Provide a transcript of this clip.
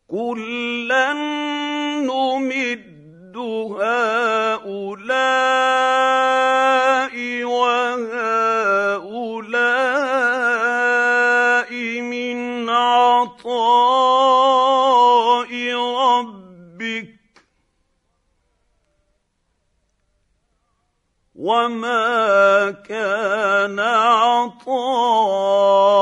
كُلًّا نُّمِدُّ هَٰؤُلَاءِ وَهَٰؤُلَاءِ مِنْ عَطَاءِ رَبِّكَ ۚ وَمَا كَانَ عَطَاءُ